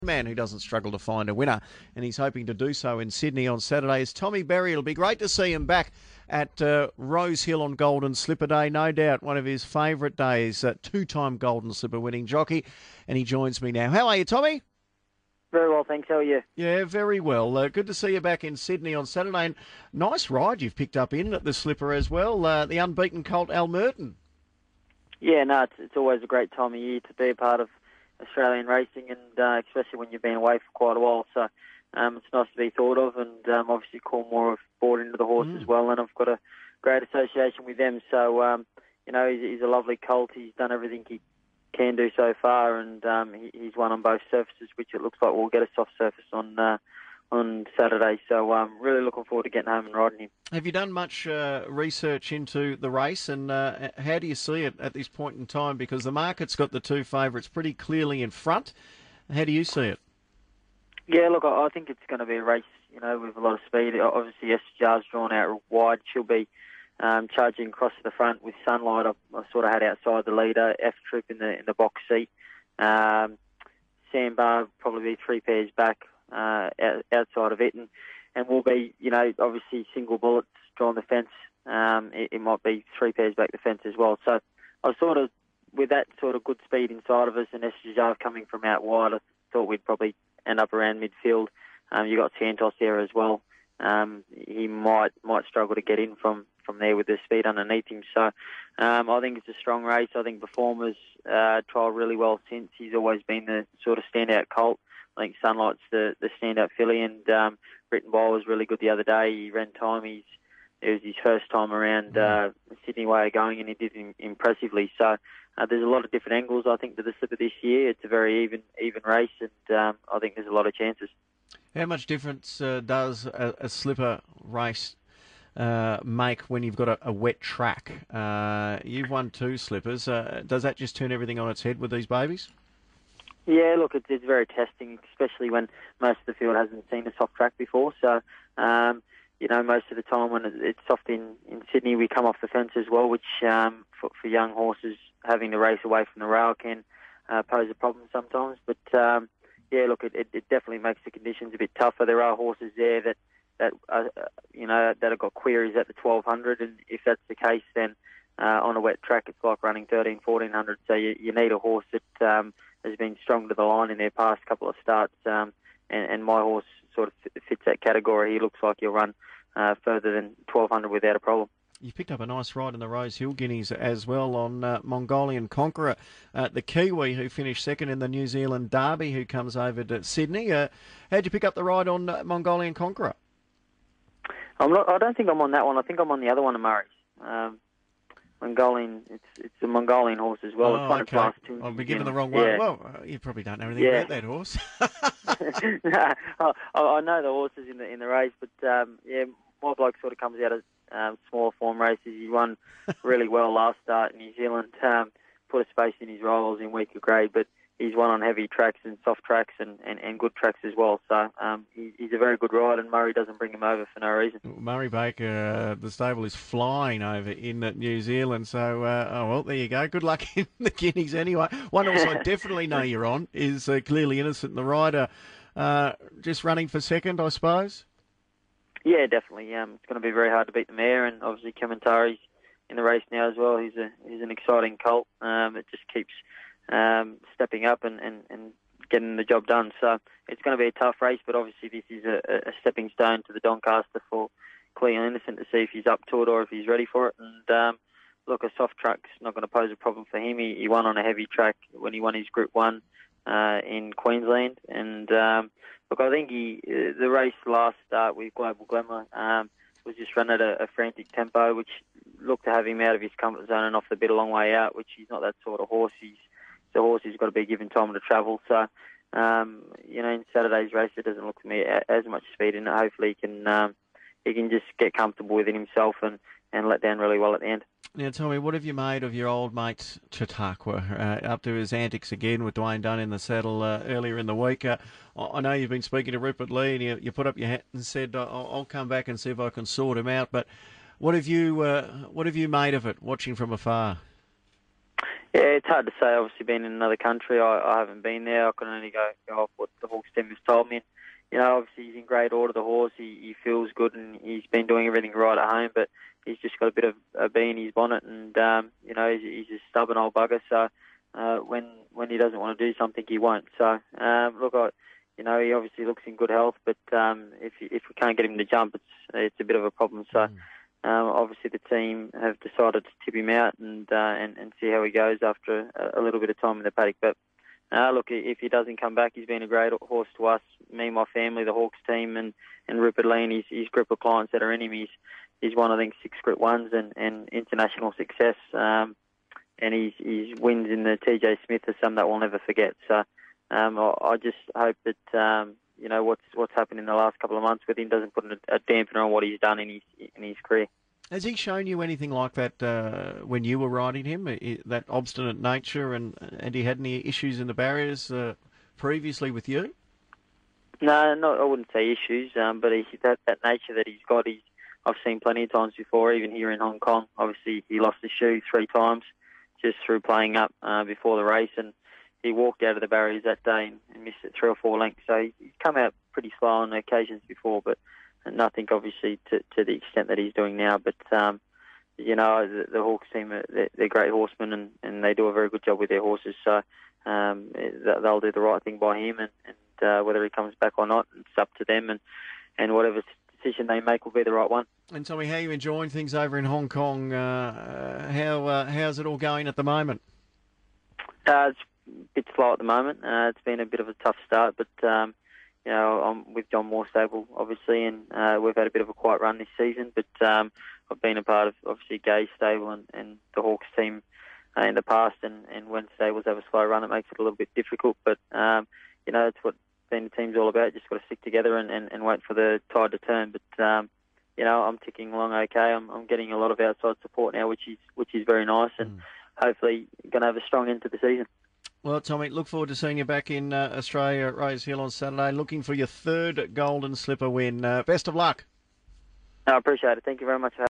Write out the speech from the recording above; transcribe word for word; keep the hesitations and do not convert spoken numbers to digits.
Man who doesn't struggle to find a winner, and he's hoping to do so in Sydney on Saturday is Tommy Berry. It'll be great to see him back at uh, Rose Hill on Golden Slipper Day. No doubt one of his favourite days. Uh, two-time Golden Slipper winning jockey, and he joins me now. How are you, Tommy? Very well, thanks. How are you? Yeah, very well. Uh, good to see you back in Sydney on Saturday. And nice ride you've picked up in at the Slipper as well. Uh, the unbeaten colt Al Merton. Yeah, no, it's, it's always a great time of year to be a part of Australian racing, and uh, especially when you've been away for quite a while. So um, it's nice to be thought of, and um, obviously Cornmore have bought into the horse mm. as well, and I've got a great association with them. So, um, you know, he's, he's a lovely colt. He's done everything he can do so far, and um, he, he's won on both surfaces, which it looks like we'll get a soft surface on uh, on Saturday. So I'm um, really looking forward to getting home and riding him. Have you done much uh, research into the race, and uh, how do you see it at this point in time? Because the market's got the two favourites pretty clearly in front. How do you see it? Yeah, look, I think it's going to be a race, you know, with a lot of speed. Obviously, S J R's drawn out wide. She'll be um, charging across to the front with Sunlight. I, I sort of had outside the leader, F Trip in the in the box seat. Um, Sandbar probably be three pairs back uh, outside of it, and and will be, you know, obviously single bullets drawing the fence. Um, it, it might be three pairs back the fence as well. So I sort of, with that sort of good speed inside of us and S J R coming from out wide, I thought we'd probably end up around midfield. Um, you got Santos there as well. Um, he might might struggle to get in from, from there with the speed underneath him. So um, I think it's a strong race. I think Performer's uh, trialled really well since. He's always been the sort of standout colt. I think Sunlight's the, the standout filly, and um, Written Ball was really good the other day. He ran time. He's, it was his first time around uh, Sydney way of going, and he did him impressively. So uh, there's a lot of different angles, I think, to the Slipper this year. It's a very even even race, and um, I think there's a lot of chances. How much difference uh, does a, a Slipper race uh, make when you've got a, a wet track? Uh, you've won two Slippers. Uh, does that just turn everything on its head with these babies? Yeah, look, it's, it's very testing, especially when most of the field hasn't seen a soft track before. So, um, you know, most of the time when it's soft in, in Sydney, we come off the fence as well, which um, for, for young horses, having to race away from the rail can uh, pose a problem sometimes. But, um, yeah, look, it, it definitely makes the conditions a bit tougher. There are horses there that, that uh, you know, that have got queries at the twelve hundred, and if that's the case, then uh, on a wet track, it's like running thirteen, fourteen hundred. So you, you need a horse that um, has been strong to the line in their past couple of starts, um, and, and my horse sort of fits that category. He looks like he'll run uh, further than twelve hundred without a problem. You picked up a nice ride in the Rose Hill Guineas as well on uh, Mongolian Conqueror, uh, the Kiwi who finished second in the New Zealand Derby, who comes over to Sydney. Uh, how'd you pick up the ride on uh, Mongolian Conqueror? I'm not, I don't think I'm on that one. I think I'm on the other one of Murray's. Um, Mongolian, it's it's a Mongolian horse as well. Oh, it's okay. I'll be given the wrong one. Yeah. Well, uh, you probably don't know anything yeah. about that horse. nah, I, I know the horses in the in the race, but um, yeah, my bloke sort of comes out of um, smaller form races. He won really well last start in New Zealand. Um, put a space in his rivals in weaker grade, but he's won on heavy tracks and soft tracks and, and, and good tracks as well. So um, he, he's a very good rider, and Murray doesn't bring him over for no reason. Murray Baker, uh, the stable is flying over in uh, New Zealand. So, uh, oh, well, there you go. Good luck in the Guineas anyway. One horse I definitely know you're on is uh, Clearly Innocent. The rider uh, just running for second, I suppose? Yeah, definitely. Um, it's going to be very hard to beat the mare, and obviously Kementari's in the race now as well. He's a he's an exciting colt. Um, it just keeps Um, stepping up and, and, and getting the job done. So it's going to be a tough race, but obviously this is a, a stepping stone to the Doncaster for Clearly Innocent to see if he's up to it or if he's ready for it. And um, look, a soft track's not going to pose a problem for him. He, he won on a heavy track when he won his Group one uh, in Queensland. And um, look, I think he uh, the race last start with Global Glamour um, was just run at a, a frantic tempo, which looked to have him out of his comfort zone and off the bit a long way out, which he's not that sort of horse. He's the horse has got to be given time to travel. So, um, you know, in Saturday's race, it doesn't look to me as much speed in it. Hopefully he can um, he can just get comfortable with it himself and, and let down really well at the end. Now, tell me, what have you made of your old mate Chautauqua, uh, up to his antics again with Dwayne Dunn in the saddle uh, earlier in the week? Uh, I know you've been speaking to Rupert Lee, and you, you put up your hat and said, I'll, I'll come back and see if I can sort him out. But what have you uh, what have you made of it, watching from afar? Yeah, it's hard to say. Obviously, being in another country, I, I haven't been there. I can only go, go off what the Hawks team has told me. And, you know, obviously he's in great order. The horse, he, he feels good, and he's been doing everything right at home. But he's just got a bit of a bee in his bonnet, and um, you know, he's, he's a stubborn old bugger. So uh, when when he doesn't want to do something, he won't. So um, look, I, you know, he obviously looks in good health, but um, if if we can't get him to jump, it's it's a bit of a problem. So. Mm. Um, obviously, the team have decided to tip him out and uh, and, and see how he goes after a, a little bit of time in the paddock. But uh, look, if he doesn't come back, he's been a great horse to us, me, my family, the Hawks team, and, and Rupert Lee and his, his group of clients that are in him. He's, he's won, I think, six Group Ones and, and international success. Um, and his, his wins in the T J Smith are some that we'll never forget. So um, I, I just hope that um, you know what's what's happened in the last couple of months with him doesn't put a, a dampener on what he's done in his in his career. Has he shown you anything like that uh, when you were riding him, that obstinate nature, and and he had any issues in the barriers uh, previously with you? No, no, I wouldn't say issues, um, but he, that that nature that he's got, he's I've seen plenty of times before, even here in Hong Kong. Obviously, he lost his shoe three times just through playing up uh, before the race, and he walked out of the barriers that day and, and missed it three or four lengths. So he, he's come out pretty slow on occasions before, but nothing obviously to, to the extent that he's doing now. But um, you know, the, the Hawks team, they're, they're great horsemen, and, and they do a very good job with their horses. So um, they'll do the right thing by him, and, and uh, whether he comes back or not, it's up to them, and, and whatever decision they make will be the right one. And tell me, how are you enjoying things over in Hong Kong? Uh, how uh, how's it all going at the moment? Uh, it's a bit slow at the moment. Uh, it's been a bit of a tough start, but um, you know, I'm with John Moore Stable, obviously, and uh, we've had a bit of a quiet run this season. But um, I've been a part of, obviously, Gay's stable and, and the Hawks team uh, in the past, and, and when stables have a slow run, it makes it a little bit difficult. But, um, you know, it's what being the team's all about. Just got to stick together and, and, and wait for the tide to turn. But, um, you know, I'm ticking along okay. I'm, I'm getting a lot of outside support now, which is which is very nice, and mm. hopefully going to have a strong end to the season. Well, Tommy, look forward to seeing you back in uh, Australia at Rose Hill on Saturday. Looking for your third Golden Slipper win. Uh, best of luck. I appreciate it. Thank you very much for having me.